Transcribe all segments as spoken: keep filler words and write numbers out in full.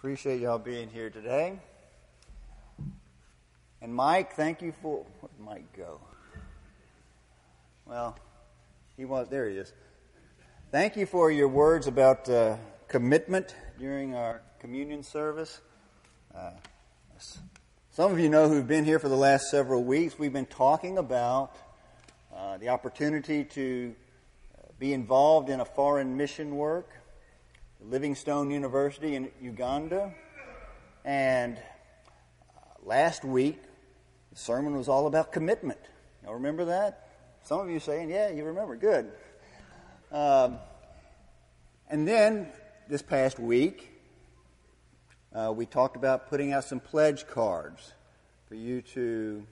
Appreciate y'all being here today. And Mike, thank you for... Where'd Mike go? Well, he was... There he is. Thank you for your words about uh, commitment during our communion service. Uh, some of you know who've been here for the last several weeks. We've been talking about uh, the opportunity to be involved in a foreign mission work. Livingstone University in Uganda. And uh, last week, the sermon was all about commitment. Y'all remember that? Some of you saying, yeah, you remember. Good. Um, and then, this past week, uh, we talked about putting out some pledge cards for you to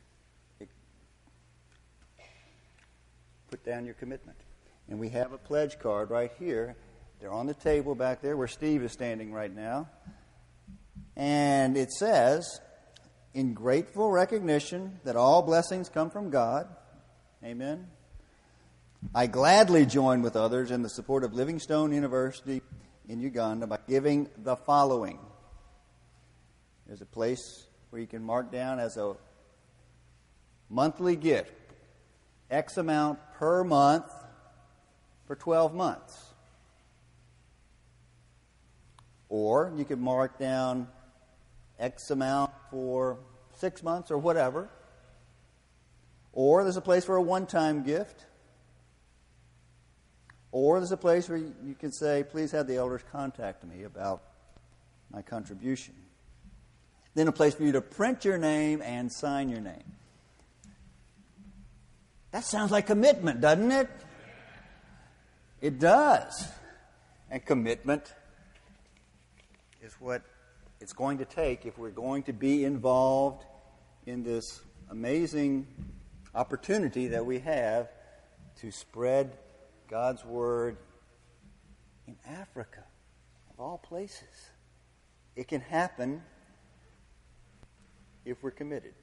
put down your commitment. And we have a pledge card right here. They're on the table back there where Steve is standing right now. And it says, in grateful recognition that all blessings come from God, amen, I gladly join with others in the support of Livingstone University in Uganda by giving the following. There's a place where you can mark down as a monthly gift, X amount per month for twelve months. Or you could mark down X amount for six months or whatever. Or there's a place for a one-time gift. Or there's a place where you can say, please have the elders contact me about my contribution. Then a place for you to print your name and sign your name. That sounds like commitment, doesn't it? It does. And commitment is what it's going to take if we're going to be involved in this amazing opportunity that we have to spread God's Word in Africa, of all places. It can happen if we're committed.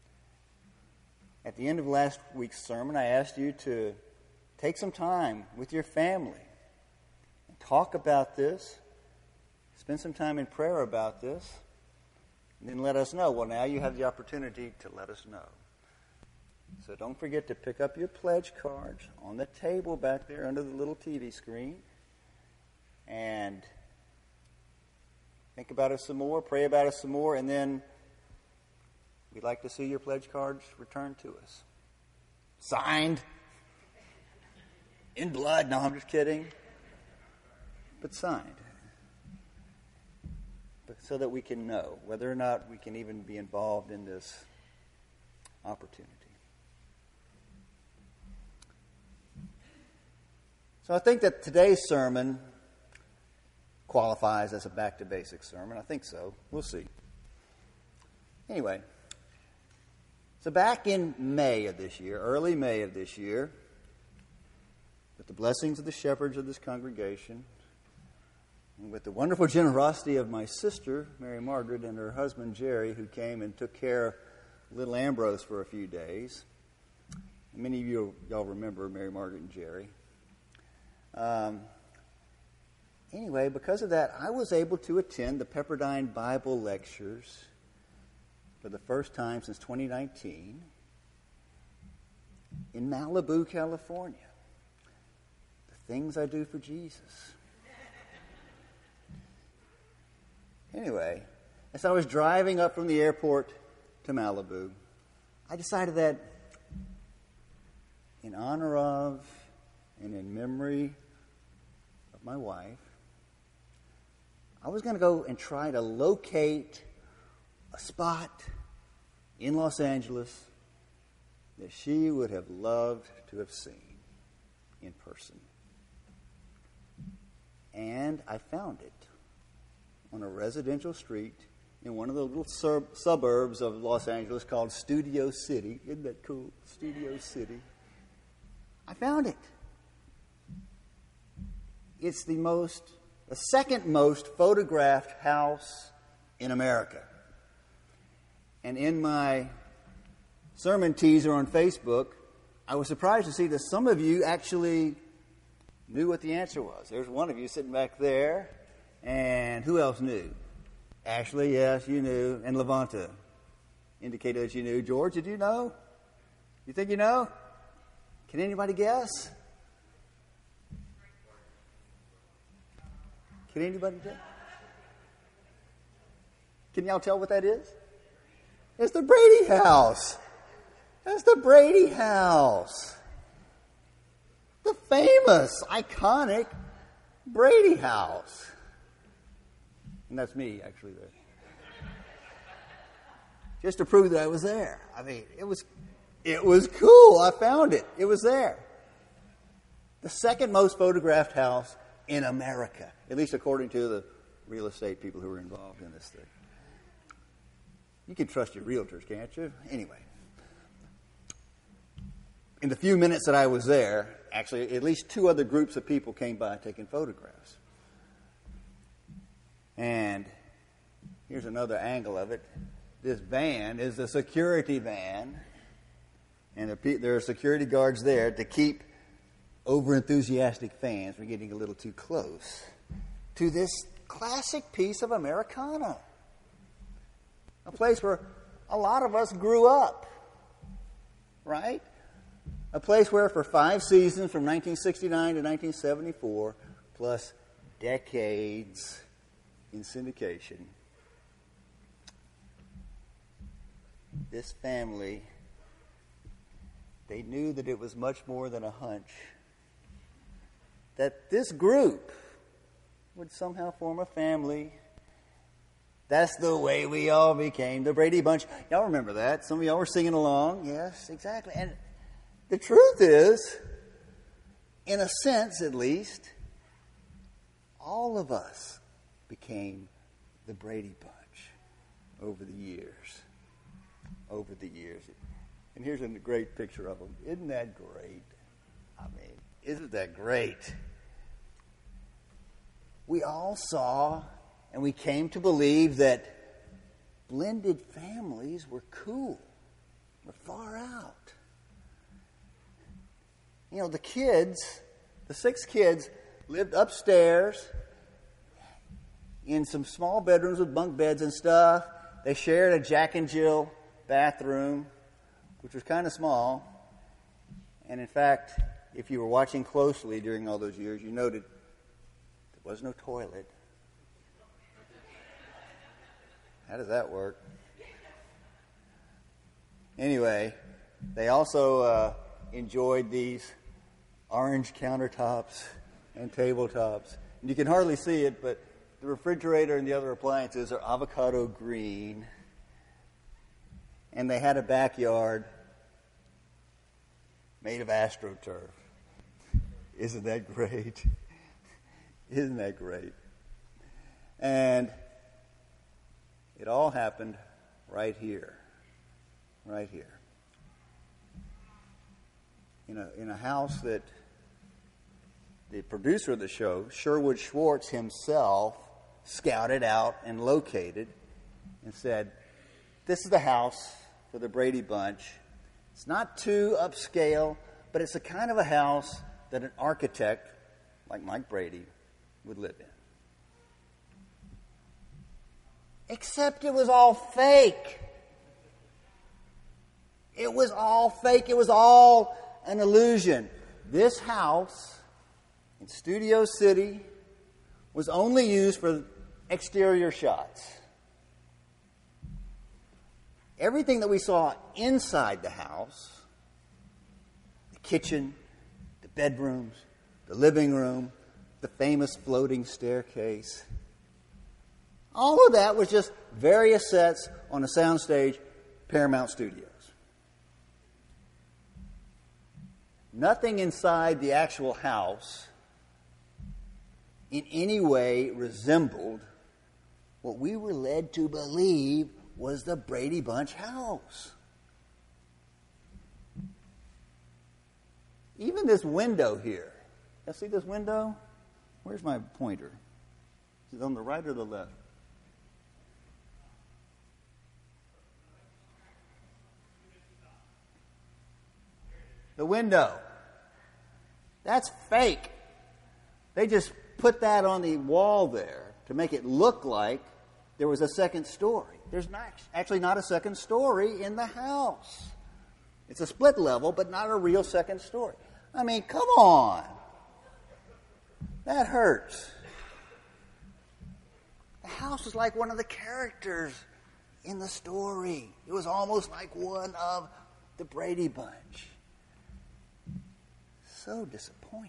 At the end of last week's sermon, I asked you to take some time with your family and talk about this. Spend some time in prayer about this, and then let us know. Well, now you have the opportunity to let us know. So don't forget to pick up your pledge cards on the table back there under the little T V screen, and think about it some more, pray about it some more, and then we'd like to see your pledge cards returned to us. Signed. In blood. No, I'm just kidding. But signed. So that we can know whether or not we can even be involved in this opportunity. So I think that today's sermon qualifies as a back to basics sermon. I think so. We'll see. Anyway, so back in May of this year, early May of this year, with the blessings of the shepherds of this congregation, and with the wonderful generosity of my sister, Mary Margaret, and her husband, Jerry, who came and took care of little Ambrose for a few days. Many of you, y'all remember Mary Margaret and Jerry. Um, anyway, because of that, I was able to attend the Pepperdine Bible Lectures for the first time since twenty nineteen in Malibu, California. The things I do for Jesus. Anyway, as I was driving up from the airport to Malibu, I decided that in honor of and in memory of my wife, I was going to go and try to locate a spot in Los Angeles that she would have loved to have seen in person. And I found it on a residential street in one of the little sur- suburbs of Los Angeles called Studio City. Isn't that cool? Studio City. I found it. It's the most, the second most photographed house in America. And in my sermon teaser on Facebook, I was surprised to see that some of you actually knew what the answer was. There's one of you sitting back there. And who else knew? Ashley, yes, you knew. And Levanta indicated that you knew. George, did you know? You think you know? Can anybody guess? Can anybody guess? Can y'all tell what that is? It's the Brady house. That's the Brady house. The famous, iconic Brady house. And that's me, actually, there. Just to prove that I was there. I mean, it was it was cool. I found it. It was there. The second most photographed house in America, at least according to the real estate people who were involved in this thing. You can trust your realtors, can't you? Anyway. In the few minutes that I was there, actually, at least two other groups of people came by taking photographs. And here's another angle of it. This van is a security van, and there are security guards there to keep over-enthusiastic fans from getting a little too close to this classic piece of Americana. A place where a lot of us grew up, right? A place where for five seasons from nineteen sixty-nine to nineteen seventy-four, plus decades in syndication, this family, they knew that it was much more than a hunch. That this group would somehow form a family. That's the way we all became the Brady Bunch. Y'all remember that? Some of y'all were singing along. Yes, exactly. And the truth is, in a sense at least, all of us became the Brady Bunch over the years. Over the years. And here's a great picture of them. Isn't that great? I mean, isn't that great? We all saw and we came to believe that blended families were cool, were far out. You know, the kids, the six kids, lived upstairs in some small bedrooms with bunk beds and stuff. They shared a Jack and Jill bathroom, which was kind of small. And in fact, if you were watching closely during all those years, you noted there was no toilet. How does that work? Anyway, they also uh, enjoyed these orange countertops and tabletops. And you can hardly see it, but the refrigerator and the other appliances are avocado green. And they had a backyard made of AstroTurf. Isn't that great? Isn't that great? And it all happened right here. Right here. In a, in a house that the producer of the show, Sherwood Schwartz himself, scouted out and located and said, this is the house for the Brady Bunch. It's not too upscale, but it's the kind of a house that an architect like Mike Brady would live in. Except it was all fake. It was all fake. It was all an illusion. This house in Studio City was only used for exterior shots. Everything that we saw inside the house, the kitchen, the bedrooms, the living room, the famous floating staircase, all of that was just various sets on a soundstage, Paramount Studios. Nothing inside the actual house in any way resembled what we were led to believe was the Brady Bunch house. Even this window here. You see this window? Where's my pointer? Is it on the right or the left? The window. That's fake. They just put that on the wall there to make it look like there was a second story. There's not, actually not a second story in the house. It's a split level, but not a real second story. I mean, come on. That hurts. The house was like one of the characters in the story. It was almost like one of the Brady Bunch. So disappointing.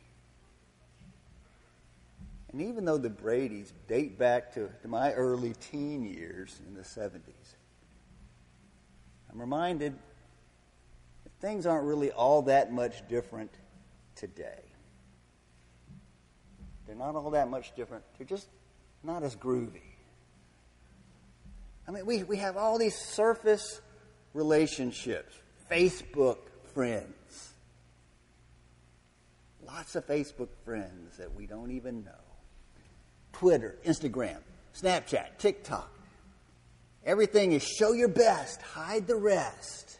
And even though the Bradys date back to, to my early teen years in the seventies, I'm reminded that things aren't really all that much different today. They're not all that much different. They're just not as groovy. I mean, we, we have all these surface relationships, Facebook friends. Lots of Facebook friends that we don't even know. Twitter, Instagram, Snapchat, TikTok. Everything is show your best, hide the rest.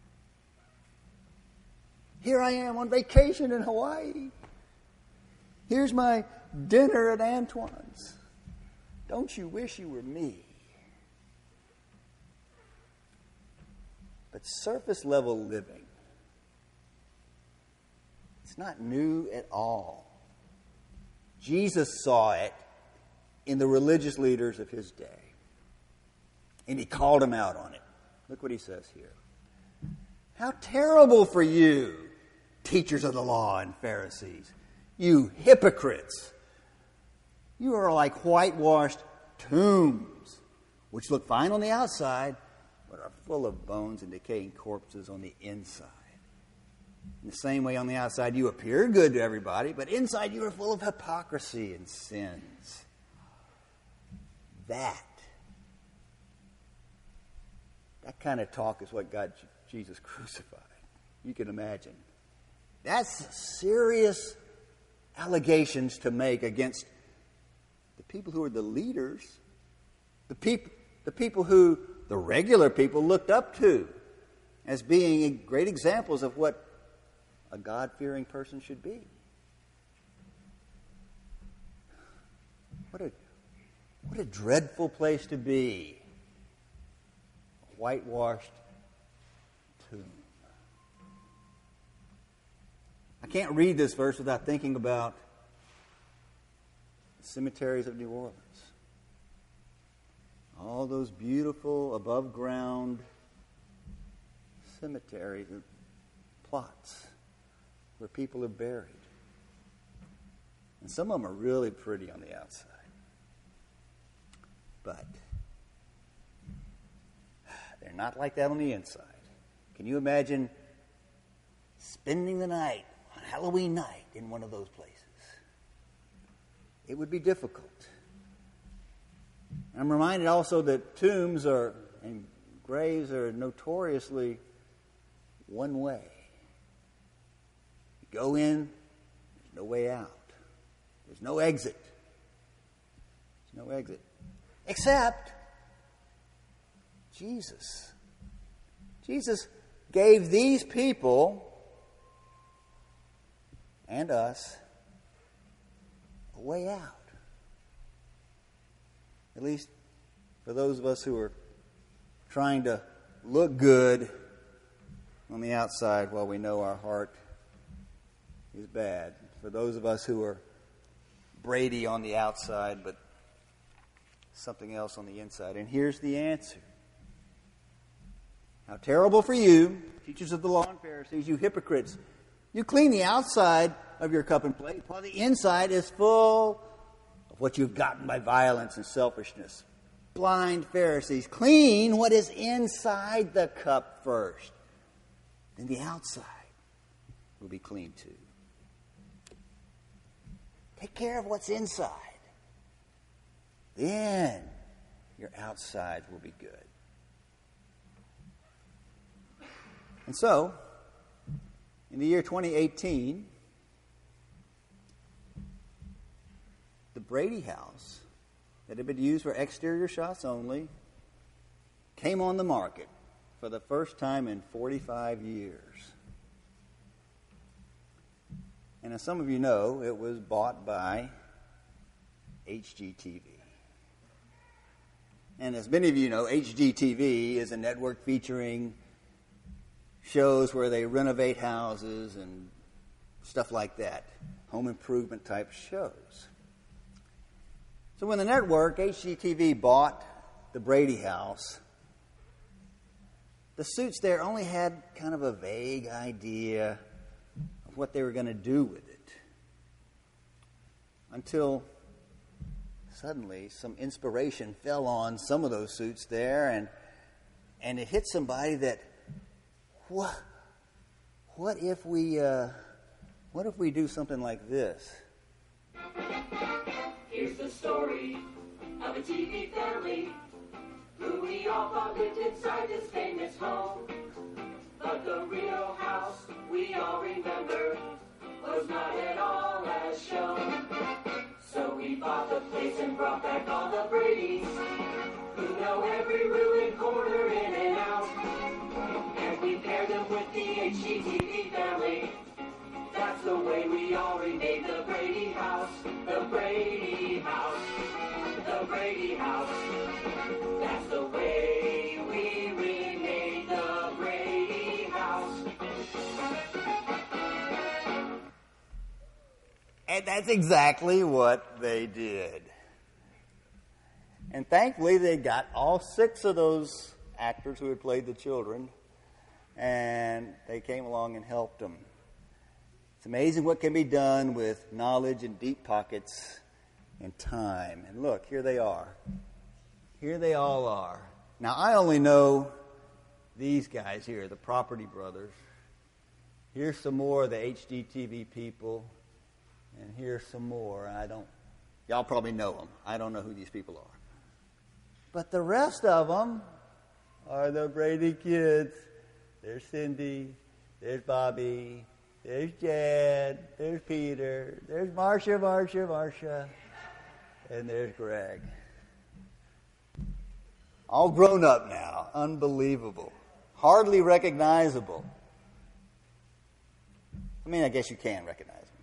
Here I am on vacation in Hawaii. Here's my dinner at Antoine's. Don't you wish you were me? But surface level living, it's not new at all. Jesus saw it in the religious leaders of his day. And he called them out on it. Look what he says here. How terrible for you, teachers of the law and Pharisees, you hypocrites. You are like whitewashed tombs, which look fine on the outside, but are full of bones and decaying corpses on the inside. In the same way, on the outside, you appear good to everybody, but inside you are full of hypocrisy and sins. That, that kind of talk is what got Jesus crucified. You can imagine. That's serious allegations to make against the people who are the leaders, the people, the people who the regular people looked up to as being great examples of what a God-fearing person should be. What a, what a dreadful place to be. A whitewashed tomb. I can't read this verse without thinking about the cemeteries of New Orleans. All those beautiful above-ground cemeteries and plots where people are buried. And some of them are really pretty on the outside. But they're not like that on the inside. Can you imagine spending the night on Halloween night in one of those places? It would be difficult. I'm reminded also that tombs are and graves are notoriously one way. You go in, there's no way out. There's no exit. There's no exit. Except Jesus. Jesus gave these people and us a way out. At least for those of us who are trying to look good on the outside while we know our heart is bad. For those of us who are Brady on the outside, but something else on the inside. And here's the answer. How terrible for you, teachers of the law and Pharisees, you hypocrites. You clean the outside of your cup and plate, while the inside is full of what you've gotten by violence and selfishness. Blind Pharisees, clean what is inside the cup first. Then the outside will be clean too. Take care of what's inside. Then your outside will be good. And so, in the year twenty eighteen, the Brady house that had been used for exterior shots only came on the market for the first time in forty-five years. And as some of you know, it was bought by H G T V. And as many of you know, H G T V is a network featuring shows where they renovate houses and stuff like that, home improvement type shows. So when the network, H G T V, bought the Brady house, the Suits there only had kind of a vague idea of what they were going to do with it. Until suddenly some inspiration fell on some of those Suits there, and and it hit somebody that, what, what if we, uh, what if we do something like this? Here's the story of a T V family who we all thought lived inside this famous home. But the real house we all remember was not at all as shown. So we bought the place and brought back all the Bradys who know every ruined corner in and out. And we paired them with the H G T V family. That's the way we all remade the Brady house. The Brady house. The Brady house. That's the way we remade the Brady house. And that's exactly what they did. And thankfully, they got all six of those actors who had played the children, and they came along and helped them. It's amazing what can be done with knowledge and deep pockets and time. And look, here they are. Here they all are. Now, I only know these guys here, the Property Brothers. Here's some more of the H G T V people. And here's some more. I don't, y'all probably know them. I don't know who these people are. But the rest of them are the Brady kids. There's Cindy. There's Bobby. There's Jed. There's Peter. There's Marcia, Marcia, Marcia. And there's Greg. All grown up now. Unbelievable. Hardly recognizable. I mean, I guess you can recognize them.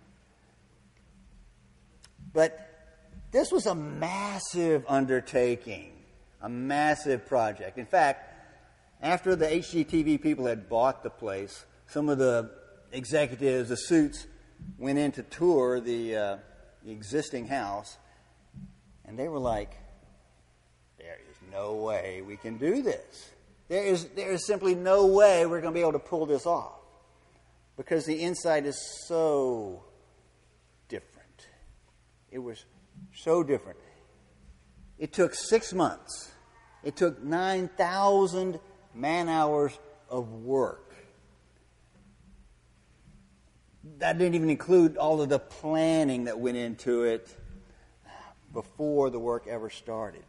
But this was a massive undertaking, a massive project. In fact, after the H G T V people had bought the place, some of the executives, the Suits, went in to tour the, uh, the existing house, and they were like, there is no way we can do this. There is, there is simply no way we're going to be able to pull this off because the inside is so different. It was so different. It took six months. It took nine thousand man-hours of work. That didn't even include all of the planning that went into it before the work ever started.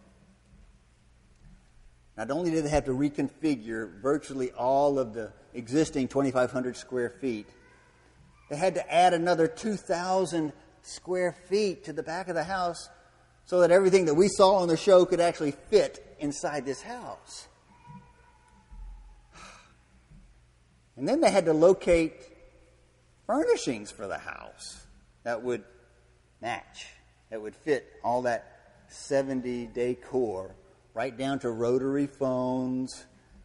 Not only did they have to reconfigure virtually all of the existing twenty-five hundred square feet, they had to add another two thousand square feet to the back of the house so that everything that we saw on the show could actually fit inside this house. And then they had to locate furnishings for the house that would match, that would fit all that seventy decor, right down to rotary phones,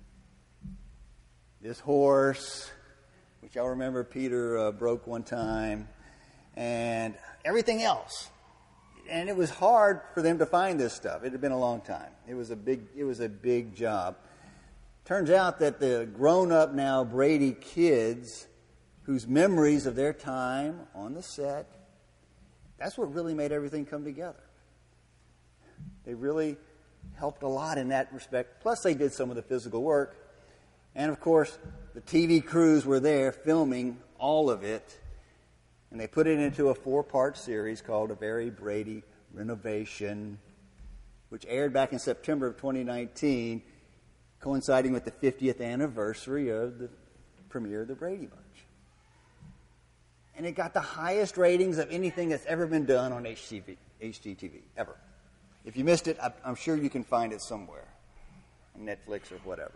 this horse, which y'all remember Peter uh, broke one time, and everything else. And it was hard for them to find this stuff. It had been a long time. It was a big, it was a big job. Turns out that the grown-up now Brady kids, whose memories of their time on the set, that's what really made everything come together. They really helped a lot in that respect. Plus, they did some of the physical work. And, of course, the T V crews were there filming all of it. And they put it into a four-part series called A Very Brady Renovation, which aired back in September of twenty nineteen, coinciding with the fiftieth anniversary of the premiere of the Brady Bunch. And it got the highest ratings of anything that's ever been done on H G T V, ever. If you missed it, I'm sure you can find it somewhere, on Netflix or whatever.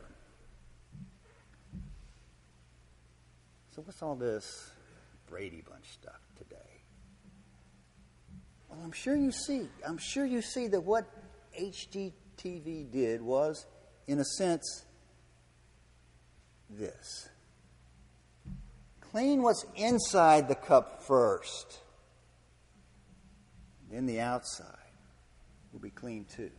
So what's all this Brady Bunch stuff today? Well, I'm sure you see, I'm sure you see that what H G T V did was, in a sense, this. Clean what's inside the cup first. Then the outside will be clean too.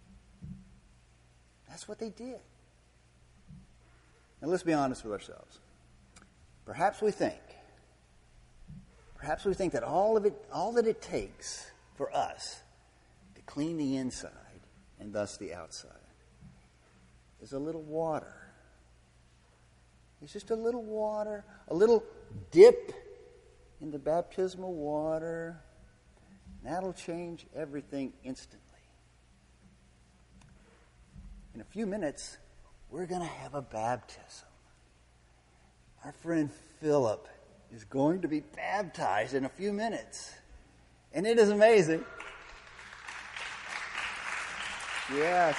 That's what they did. Now let's be honest with ourselves. Perhaps we think, perhaps we think that all of it, all that it takes for us to clean the inside and thus the outside is a little water. It's just a little water, a little dip in the baptismal water. That'll change everything instantly. In a few minutes, we're going to have a baptism. Our friend Philip is going to be baptized in a few minutes. And it is amazing. Yes.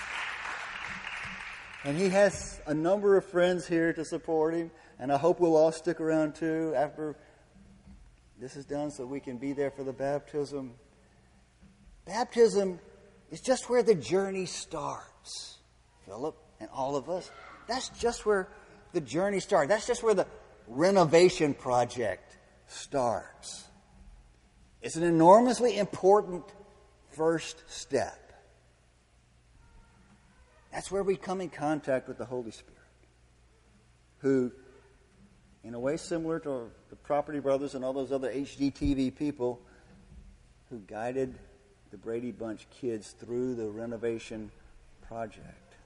And he has a number of friends here to support him. And I hope we'll all stick around too after this is done so we can be there for the baptism. Baptism is just where the journey starts. Philip and all of us, that's just where the journey starts. That's just where the renovation project starts. It's an enormously important first step. That's where we come in contact with the Holy Spirit, who, in a way similar to the Property Brothers and all those other H G T V people, who guided the Brady Bunch kids through the renovation project.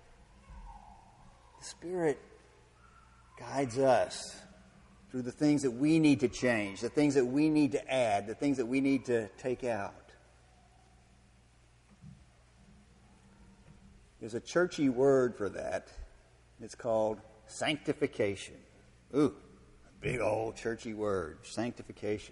The Spirit guides us through the things that we need to change, the things that we need to add, the things that we need to take out. There's a churchy word for that. It's called sanctification. Ooh, a big old churchy word, sanctification.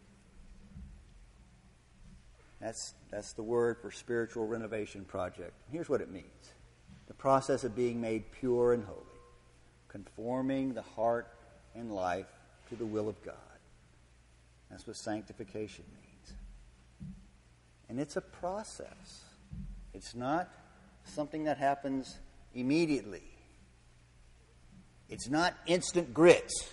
That's, that's the word for spiritual renovation project. Here's what it means. The process of being made pure and holy, conforming the heart and life to the will of God. That's what sanctification means. And it's a process. It's not something that happens immediately. It's not instant grits.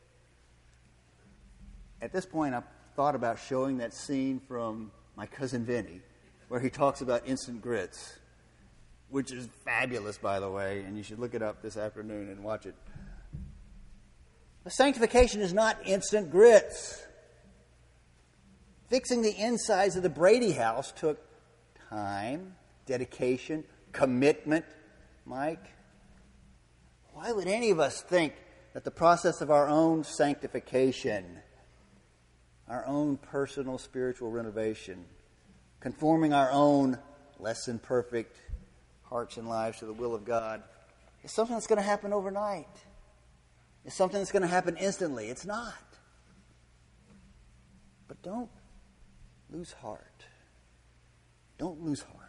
At this point, I've thought about showing that scene from My Cousin Vinny, where he talks about instant grits, which is fabulous, by the way, and you should look it up this afternoon and watch it. But sanctification is not instant grits. Fixing the insides of the Brady house took time, dedication, commitment. Mike, why would any of us think that the process of our own sanctification, our own personal spiritual renovation, conforming our own less than perfect hearts and lives to the will of God, is something that's going to happen overnight? It's something that's going to happen instantly. It's not. But don't lose heart. Don't lose heart.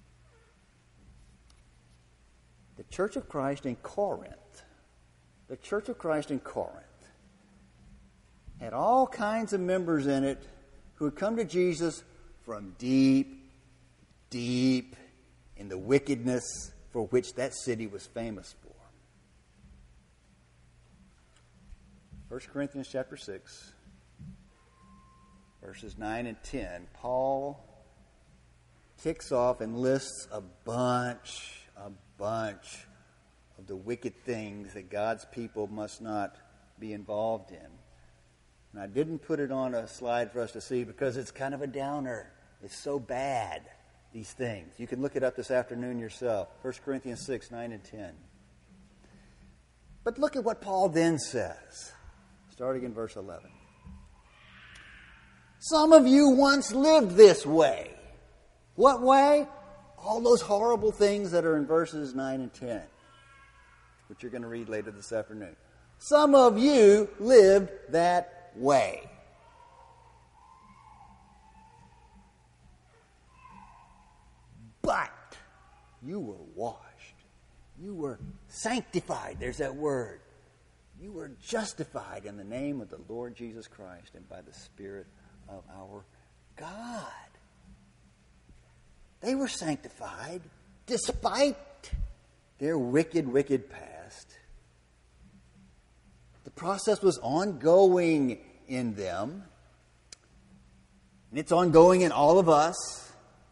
The Church of Christ in Corinth, the Church of Christ in Corinth, had all kinds of members in it who had come to Jesus from deep, deep in the wickedness for which that city was famous for. First Corinthians chapter six, verses nine and ten, Paul ticks off and lists a bunch, a bunch of the wicked things that God's people must not be involved in. And I didn't put it on a slide for us to see because it's kind of a downer. It's so bad, these things. You can look it up this afternoon yourself. First Corinthians six, nine and ten. But look at what Paul then says, starting in verse eleven. Some of you once lived this way. What way? All those horrible things that are in verses nine and ten, which you're going to read later this afternoon. Some of you lived that way. But you were washed. You were sanctified. There's that word. You were justified in the name of the Lord Jesus Christ and by the Spirit of our God. They were sanctified despite their wicked, wicked past, the process was ongoing in them, and it's ongoing in all of us,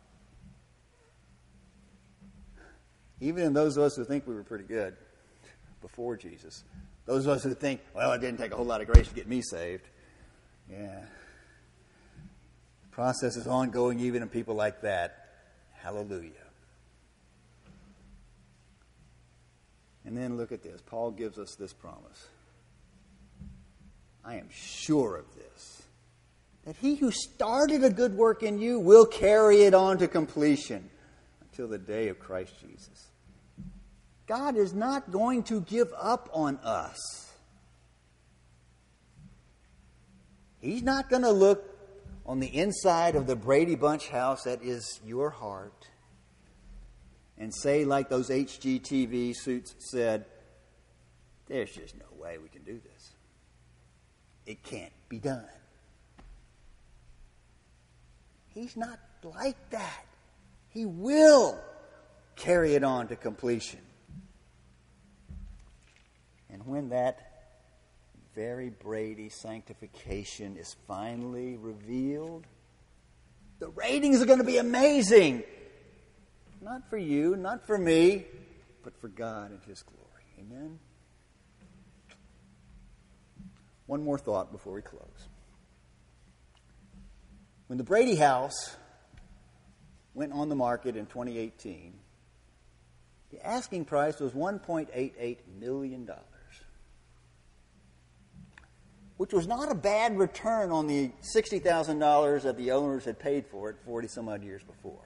even in those of us who think we were pretty good before Jesus. Those of us who think, well, it didn't take a whole lot of grace to get me saved. Yeah. The process is ongoing even in people like that. Hallelujah. And then look at this. Paul gives us this promise. I am sure of this, that he who started a good work in you will carry it on to completion until the day of Christ Jesus. God is not going to give up on us. He's not going to look on the inside of the Brady Bunch house that is your heart and say, like those H G T V suits said, there's just no way we can do this. It can't be done. He's not like that. He will carry it on to completion. And when that very Brady sanctification is finally revealed, the ratings are going to be amazing. Not for you, not for me, but for God and His glory. Amen? One more thought before we close. When the Brady house went on the market in twenty eighteen, the asking price was one point eight eight million dollars. Which was not a bad return on the sixty thousand dollars that the owners had paid for it forty some odd years before.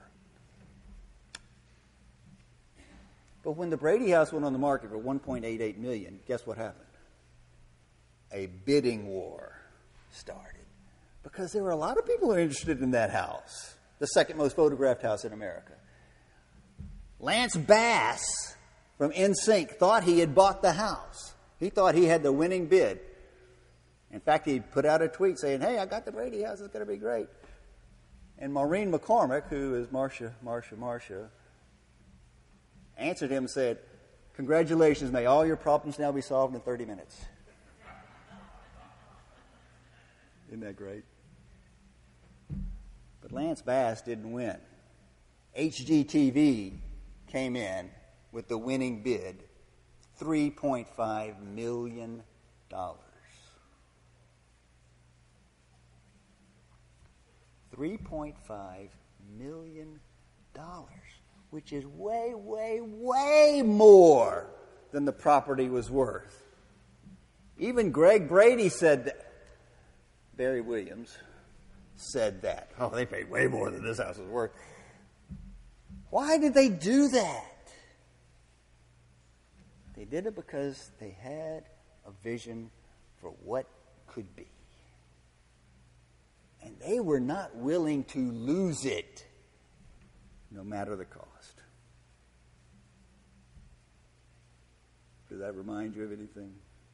But when the Brady house went on the market for one point eight eight million dollars, guess what happened? A bidding war started. Because there were a lot of people who were interested in that house, the second most photographed house in America. Lance Bass from N Sync thought he had bought the house. He thought he had the winning bid. In fact, he put out a tweet saying, hey, I got the Brady house, it's going to be great. And Maureen McCormick, who is Marcia, Marcia, Marcia, answered him and said, congratulations, may all your problems now be solved in thirty minutes. Isn't that great? But Lance Bass didn't win. H G T V came in with the winning bid, three point five million dollars. three point five million dollars, which is way, way, way more than the property was worth. Even Greg Brady said that. Barry Williams said that. Oh, they paid way more than this house was worth. Why did they do that? They did it because they had a vision for what could be. And they were not willing to lose it, no matter the cost. Does that remind you of anything?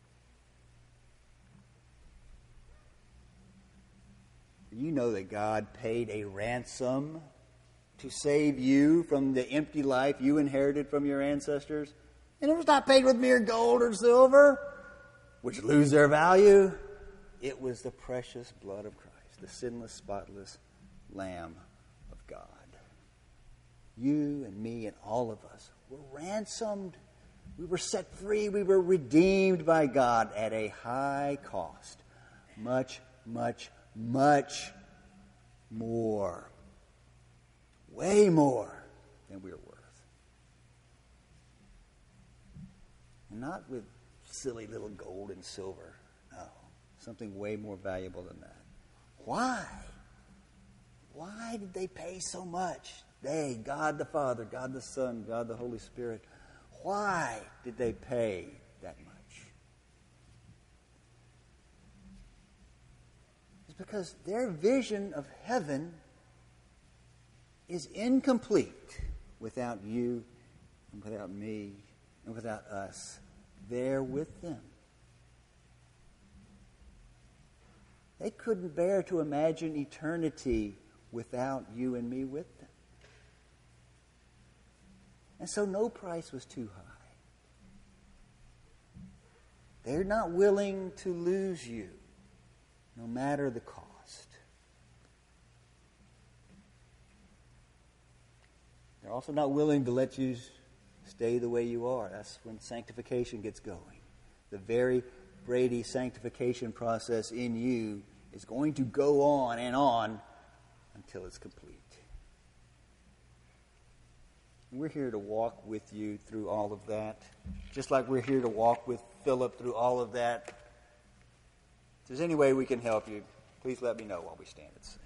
You know that God paid a ransom to save you from the empty life you inherited from your ancestors. And it was not paid with mere gold or silver, which lose their value. It was the precious blood of Christ, the sinless, spotless Lamb of God. You and me and all of us were ransomed. We were set free. We were redeemed by God at a high cost. Much, much, much more. Way more than we are worth. And not with silly little gold and silver. No. Something way more valuable than that. Why? Why did they pay so much? They, God the Father, God the Son, God the Holy Spirit. Why did they pay that much? It's because their vision of heaven is incomplete without you and without me and without us there with them. They couldn't bear to imagine eternity without you and me with them. And so no price was too high. They're not willing to lose you, no matter the cost. They're also not willing to let you stay the way you are. That's when sanctification gets going. The very Brady sanctification process in you is going to go on and on until it's complete. And we're here to walk with you through all of that, just like we're here to walk with Philip through all of that. If there's any way we can help you, please let me know while we stand and sing.